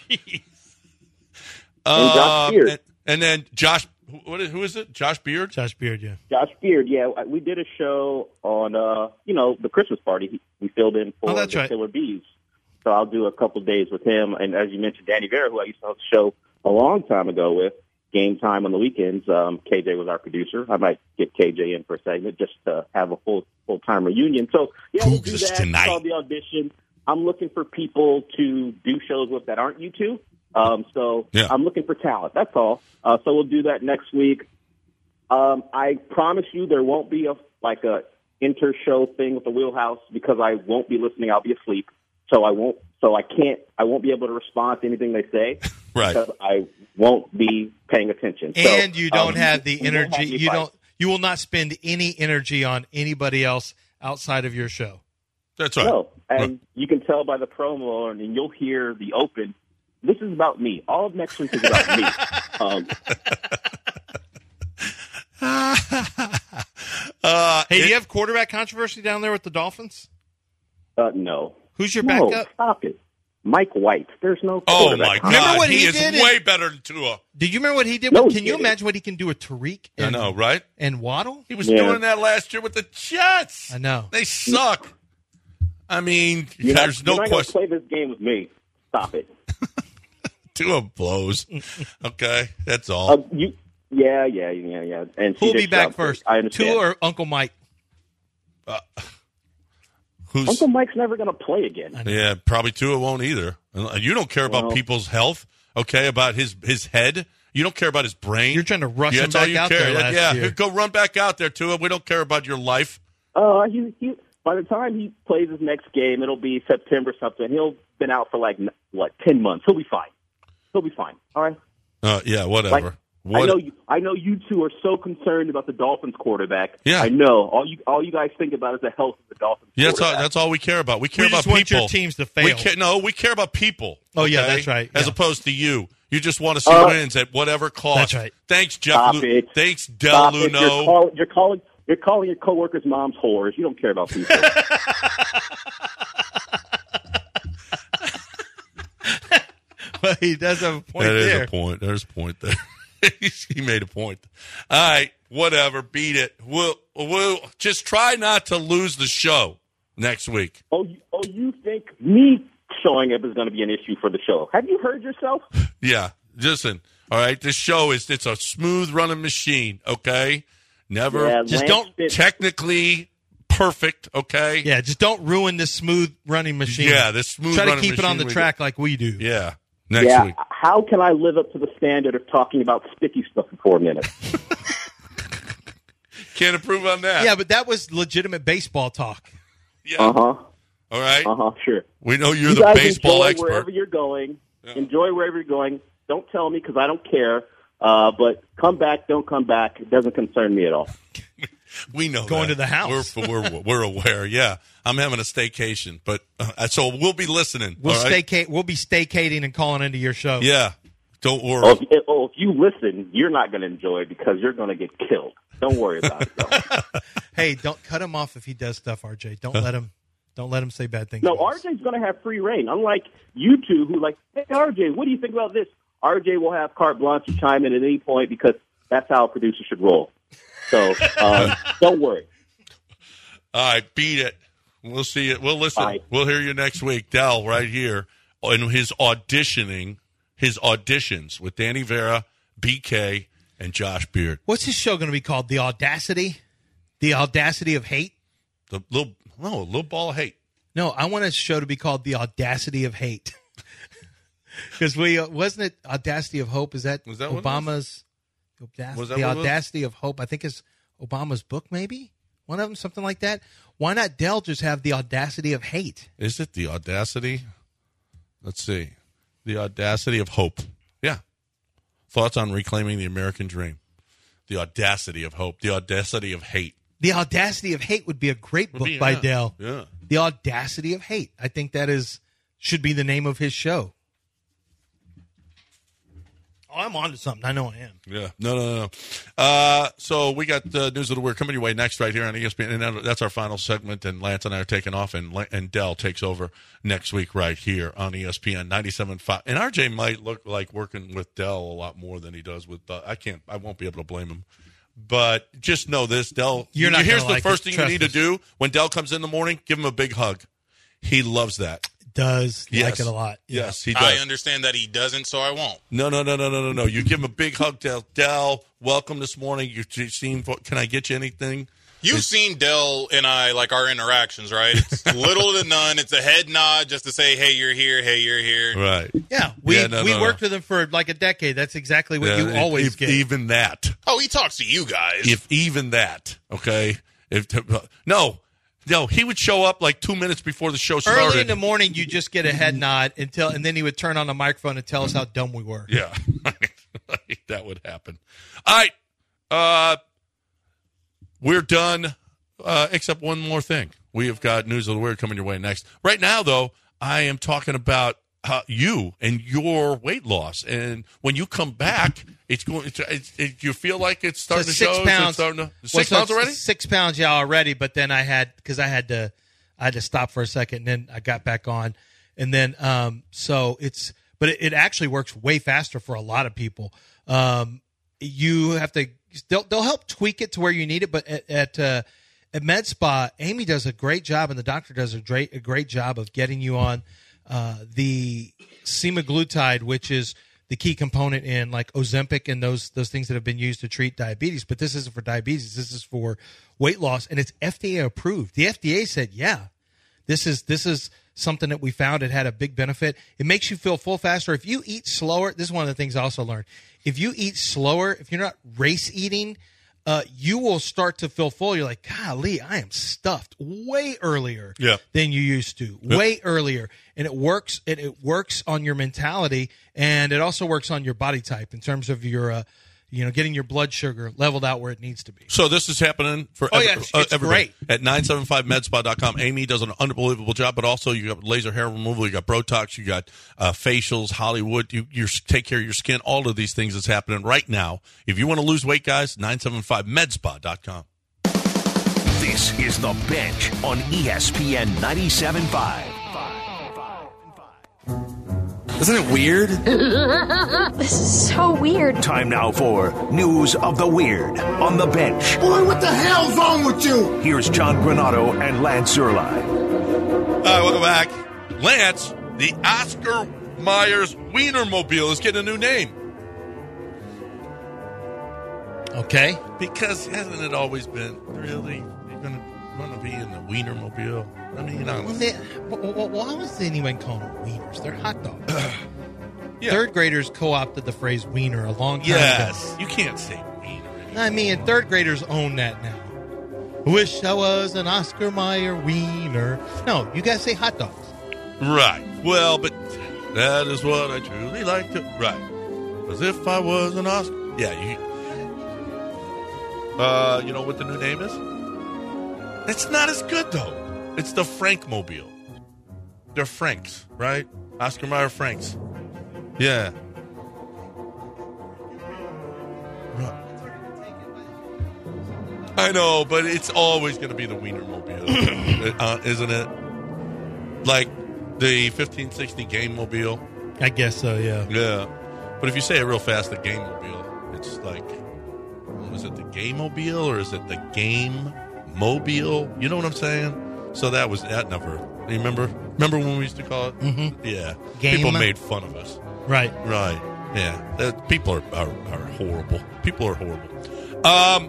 And Josh um, Beard. and, and then Josh, what is, who is it? Josh Beard. Josh Beard, yeah. Josh Beard, yeah, we did a show on, uh, you know, the Christmas party. He- We filled in for Oh, that's the right. Killer Bees. So I'll do a couple days with him. And as you mentioned, Danny Vera, who I used to host a show a long time ago with, Game Time on the weekends. Um, K J was our producer. I might get K J in for a segment just to have a full full time reunion. So yeah, we'll do Cougs that. tonight. Call the audition. I'm looking for people to do shows with that aren't you two. Um, so Yeah. I'm looking for talent. That's all. Uh, so we'll do that next week. Um, I promise you there won't be a like a inter-show thing with the Wheelhouse because I won't be listening. I'll be asleep, so I won't. So I can't. I won't be able to respond to anything they say Right. because I won't be paying attention. So, And you don't um, have the you won't have energy. me You fight. don't. You will not spend any energy on anybody else outside of your show. That's right. No, and you can tell by the promo, and you'll hear the open. This is about me. All of next week is about me. Um, Uh, Hey, do it- you have quarterback controversy down there with the Dolphins? uh, no. Who's your No, backup? stop it. Mike White. There's no oh quarterback my controversy. God, what he, he is did in- way better than Tua. Did you remember what he did? No, with, he can you didn't. imagine what he can do with Tariq I and, know, right? and Waddle? He was Yeah. doing that last year with the Jets. I know. They suck. I mean, You're there's not, no you're not question. Gonna play this game with me. Stop it. Tua blows. Okay, that's all. Uh, you, yeah, yeah, yeah, yeah. And Who'll C J be back Stroud, first? I understand. Tua or Uncle Mike? Who's? Uncle Mike's never going to play again. Yeah, probably Tua won't either. You don't care about Well- people's health, okay? About his his head. You don't care about his brain. You're trying to rush yeah, him that's all back you out care. there Yeah, last yeah, year. go run back out there, Tua. We don't care about your life. Uh, he, he, by the time he plays his next game, it'll be September something. He'll been out for like what ten months. He'll be fine. He'll be fine. All right. Uh, yeah, whatever. Like, What- I know you. I know you two are so concerned about the Dolphins quarterback. Yeah. I know. All you all you guys think about is the health of the Dolphins. Yeah, that's all, quarterback. that's all we care about. We care We about just want people. your teams to fail. We ca- no, we care about people. Oh, yeah, okay? that's right. As Yeah. opposed to you. You just want to see Uh, wins at whatever cost. That's right. Thanks, Jeff. Stop Lu- it. Thanks, Del Stop it. You're, Luno. call, you're calling. You're calling your coworkers' moms whores. You don't care about people. Well, he does have a point That is there. a point. There's a point there. He made a point. All right, whatever. Beat it. We'll we'll just try not to lose the show next week. oh, you, oh, you think me showing up is going to be an issue for the show? Have you heard yourself? Yeah, listen. All right, this show is it's a smooth running machine. Okay, never Yeah, Just Lance don't did- technically perfect. Okay. Yeah, just don't ruin this smooth running machine. Yeah, this smooth Try to running keep it on the machine we track like we do. Yeah. Next yeah. week. How can I live up to the standard of talking about sticky stuff for four minutes? Can't improve on that. Yeah, but that was legitimate baseball talk. Yeah. Uh huh. All right. Uh huh. Sure. We know you're you the guys baseball enjoy expert. wherever you're going. Enjoy wherever you're going. Don't tell me because I don't care. Uh, but come back, don't come back. It doesn't concern me at all. We we know going that. to the house. We're, we're, we're aware. Yeah. I'm having a staycation, but uh, so we'll be listening. We'll all right? staycate. We'll be staycating and calling into your show. Yeah. Don't worry. Oh, if, oh, if you listen, you're not going to enjoy it because you're going to get killed. Don't worry about it, though. Hey, don't cut him off if he does stuff, R J. Don't let him. Don't let him say bad things. No, R J's going to have free reign. Unlike you two, who like, hey, R J, what do you think about this? R J will have carte blanche to chime in at any point because that's how a producer should roll. So um, don't worry. All right, beat it. We'll see it. We'll listen. Right. We'll hear you next week. Dell, right here, in his auditioning, his auditions with Danny Vera, B K, and Josh Beard. What's his show going to be called? The Audacity? The Audacity of Hate? The little, no, a little ball of hate. No, I want a show to be called The Audacity of Hate. Because we uh, wasn't it Audacity of Hope? Is that, Was that what it Obama's Audacity, Was that The what it was? Audacity of Hope? I think is Obama's book, maybe one of them, something like that. Why not Dell just have The Audacity of Hate? Is it the audacity? Let's see. The audacity of hope. Yeah. Thoughts on reclaiming the American dream. The audacity of hope. The audacity of hate. The Audacity of Hate would be a great book be, by yeah, Dell. yeah. The Audacity of Hate. I think that is should be the name of his show. Oh, I'm on to something. I know I am. Yeah. No, no, no. no. Uh, so we got the News of the Weird coming your way next right here on E S P N. And that's our final segment. And Lance and I are taking off. And and Dell takes over next week right here on E S P N ninety-seven point five. And R J might look like working with Dell a lot more than he does with uh, I can't. I won't be able to blame him. But just know this, Dell. You're not Here's gonna the like first it. thing Trust you need us. to do when Dell comes in the morning. Give him a big hug. He loves that. Does Yes. like it a lot. Yeah. Yes, he does. I understand that he doesn't, so I won't. No, no, no, no, no, no, no. You give him a big hug, Dell. Dell, welcome this morning. You seem. Can I get you anything? You've It's- seen Dell and I, like, our interactions, right? It's little to none. It's a head nod just to say, hey, you're here, hey, you're here. Right. Yeah, we Yeah, no, we no, worked no. with him for like a decade. That's exactly what you Yeah, always if, get. Even that. Oh, he talks to you guys. If even that. Okay. If no, no, he would show up like two minutes before the show started. Early in the morning, you just get a head nod until, and then he would turn on the microphone and tell us how dumb we were. Yeah, that would happen. All right, uh, we're done. Uh, except one more thing. We have got News of the Weird coming your way next. Right now, though, I am talking about uh, you and your weight loss. And when you come back, it's going. It's, it's, it, you feel like it's starting So to six show. pounds. It's starting to, six Well, so pounds it's already. Six pounds, yeah, already. But then I had because I had to, I had to stop for a second, and then I got back on, and then um, so it's, but it, it actually works way faster for a lot of people. Um, you have to, they'll they'll help tweak it to where you need it, but at at, uh, at Med Spa, Amy does a great job, and the doctor does a great a great job of getting you on uh, the semaglutide, which is the key component in like Ozempic and those those things that have been used to treat diabetes. But this isn't for diabetes. This is for weight loss, and it's F D A approved. The F D A said, yeah, this is this is something that we found it had a big benefit. It makes you feel full faster. If you eat slower, this is one of the things I also learned. If you eat slower, if you're not race eating, uh, you will start to feel full. You're like, golly, I am stuffed way earlier Yeah. than you used to, way earlier. And it works. It, it works on your mentality, and it also works on your body type in terms of your, uh, you know, getting your blood sugar leveled out where it needs to be. So this is happening for Oh, every- yeah, it's- uh, it's everybody. great. At nine seven five med spa dot com. Amy does an unbelievable job, but also you got laser hair removal, you got Botox, you got uh, facials, Hollywood, you you take care of your skin, all of these things that's happening right now. If you want to lose weight, guys, nine seven five med spa dot com. This is The Bench on E S P N ninety-seven point five. Isn't it weird? This is so weird. Time now for News of the Weird on The Bench. Boy, what the hell's wrong with you? Here's John Granato and Lance Zerline. All right, welcome back. Lance, the Oscar Myers Wienermobile is getting a new name. Okay. Because hasn't it always been, really, you're going to want to be in the Wienermobile? I mean, you know. Well, they, well, well, why was anyone calling them wieners? They're hot dogs. Yeah. Third graders co-opted the phrase wiener a long time Yes, ago. you can't say wiener. I mean, third graders own that now. Wish I was an Oscar Mayer wiener. No, you guys say hot dogs. Right. Well, but that is what I truly like to. Right. As if I was an Oscar. Yeah, you. Uh, you know what the new name is? It's not as good, though. It's the Frankmobile. They're Franks, right? Oscar Mayer Franks. Yeah. I know, but it's always going to be the Wienermobile, uh, isn't it? Like the fifteen sixty Game Mobile. I guess so, yeah. Yeah. But if you say it real fast, the Game Mobile, it's like, is it the Game Mobile or is it the Game Mobile? You know what I'm saying? So that was, that never, you remember? Remember when we used to call it? Mm-hmm. Yeah. Game. People made fun of us. Right. Right. Yeah. Uh, people are, are, are horrible. People are horrible. Um,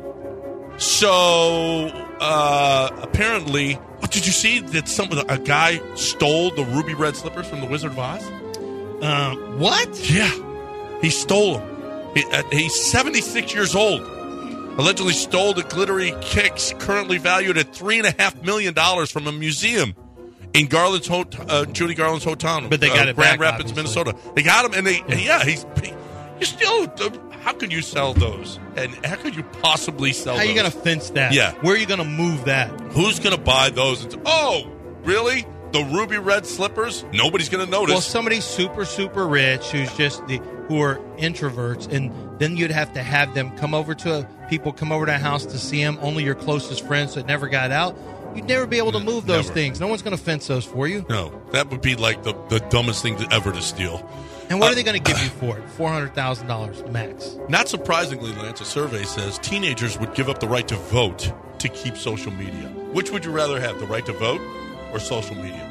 so, uh, apparently, oh, did you see that some a guy stole the ruby red slippers from the Wizard of Oz? Uh, what? Yeah. He stole them. He, uh, he's seventy-six years old. Allegedly stole the glittery kicks currently valued at three point five million dollars from a museum in Garland's ho- uh, Judy Garland's hometown. But they got uh, it Grand back, Rapids, obviously. Minnesota. They got him, and they, yeah, yeah he's, he, you still, how could you sell those? And how could you possibly sell How those? are you going to fence that? Yeah. Where are you going to move that? Who's going to buy those? And, oh, really? The ruby red slippers? Nobody's going to notice. Well, somebody super, super rich who's just the who are introverts, and then you'd have to have them come over to a, people come over to a house to see them. Only your closest friends that never got out. You'd never be able to move those Never. things. No one's going to fence those for you. No, that would be like the, the dumbest thing to ever to steal. And what Uh, are they going to give you for it? four hundred thousand dollars max. Not surprisingly, Lance, a survey says teenagers would give up the right to vote to keep social media. Which would you rather have, the right to vote or social media?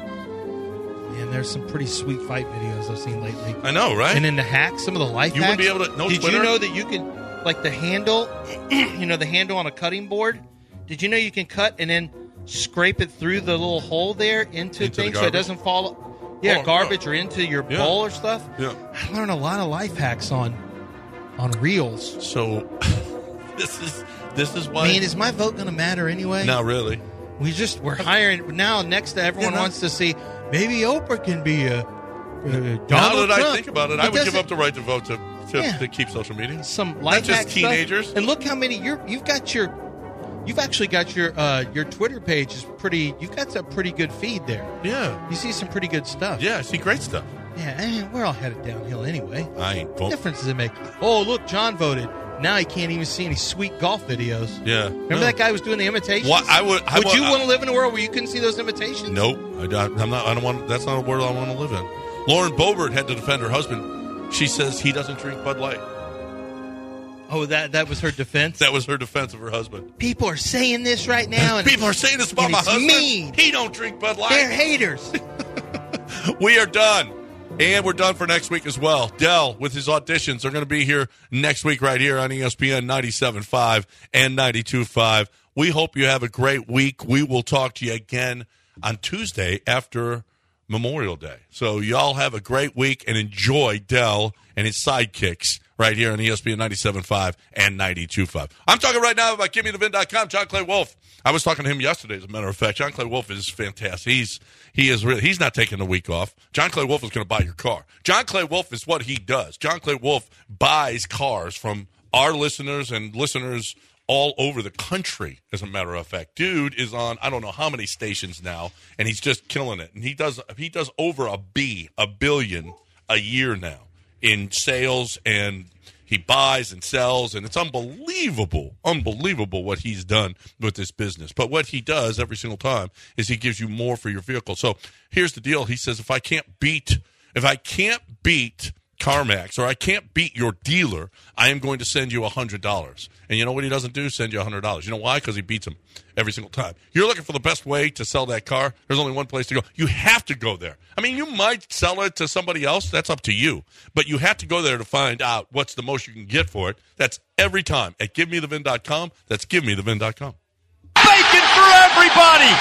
And there's some pretty sweet fight videos I've seen lately. I know, right? And then the hacks, some of the life You hacks. wouldn't be able to- no Did Twitter? you know that you can, like the handle, you know, the handle on a cutting board? Did you know you can cut and then scrape it through the little hole there into, Into the things so it garbage? doesn't fall, yeah, Oh, garbage or into your Yeah. bowl or stuff? Yeah. I learned a lot of life hacks on on Reels. So this is this is why. Man, is my vote going to matter anyway? Not really. We just we're hiring now. Next to everyone Yeah, no. wants to see maybe Oprah can be a. Uh, Donald now that I Trump. think about it, But I would give doesn't- up the right to vote to to, Yeah. to keep social media. some Not life just hack teenagers. stuff. And look how many you're you've got your you've actually got your uh, your Twitter page is pretty. You've got a pretty good feed there. Yeah, You see some pretty good stuff. yeah, I see great stuff. Yeah, and we're all headed downhill anyway. I ain't What vote. difference does it make? Oh, look, John voted. Now he can't even see any sweet golf videos. Yeah, Remember no. that guy was doing the imitations? What I would, I would would you I- want to live in a world where you couldn't see those imitations? Nope, I, don't- I'm not. I don't want. That's not a world I want to live in. Lauren Boebert had to defend her husband. She says he doesn't drink Bud Light. Oh, that that was her defense. That was her defense of her husband. People are saying this right now, and People are saying this about and my it's husband. mean. He don't drink Bud Light. They're haters. We are done. And we're done for next week as well. Dell, with his auditions, are going to be here next week right here on E S P N ninety-seven point five and ninety-two point five. We hope you have a great week. We will talk to you again on Tuesday after Memorial Day. So y'all have a great week and enjoy Dell and his sidekicks right here on E S P N ninety-seven point five and ninety-two point five. I'm talking right now about Give Me The Vin dot com. John Clay Wolf. I was talking to him yesterday, as a matter of fact. John Clay Wolf is fantastic. He's he is really, he's not taking a week off. John Clay Wolf is going to buy your car. John Clay Wolf is what he does. John Clay Wolf buys cars from our listeners and listeners all over the country, as a matter of fact. Dude is on I don't know how many stations now, and he's just killing it. And he does he does over a B, a billion a year now in sales, and he buys and sells, and it's unbelievable, unbelievable what he's done with this business. But what he does every single time is he gives you more for your vehicle. So here's the deal. He says, if I can't beat, if I can't beat CarMax, or I can't beat your dealer, I am going to send you one hundred dollars. And you know what he doesn't do? Send you one hundred dollars. You know why? Because he beats them every single time. You're looking for the best way to sell that car. There's only one place to go. You have to go there. I mean, you might sell it to somebody else. That's up to you. But you have to go there to find out what's the most you can get for it. That's every time at Give Me The Vin dot com. That's Give Me The Vin dot com. Bacon for everybody!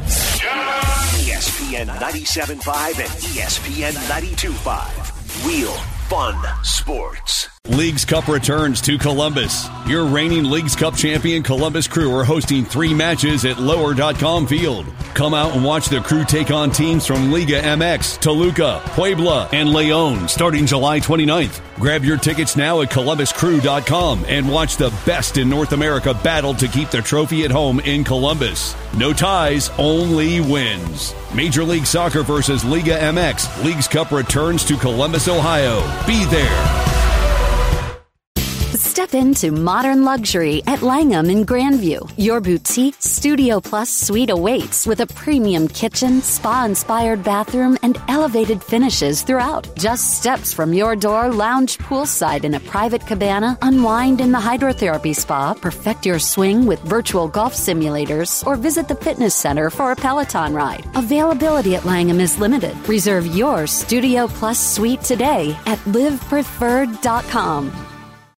E S P N ninety-seven point five and E S P N ninety-two point five. Real fun sports. Leagues Cup returns to Columbus. Your reigning Leagues Cup champion Columbus Crew are hosting three matches at lower dot com Field. Come out and watch the Crew take on teams from Liga M X, Toluca, Puebla, and Leon starting July twenty-ninth. Grab your tickets now at columbus crew dot com and watch the best in North America battle to keep the trophy at home in Columbus. No ties, only wins. Major League Soccer versus Liga M X. Leagues Cup returns to Columbus, Ohio. Be there. Step into modern luxury at Langham in Grandview. Your boutique Studio Plus suite awaits with a premium kitchen, spa-inspired bathroom, and elevated finishes throughout. Just steps from your door, lounge poolside in a private cabana, unwind in the hydrotherapy spa, perfect your swing with virtual golf simulators, or visit the fitness center for a Peloton ride. Availability at Langham is limited. Reserve your Studio Plus suite today at live preferred dot com.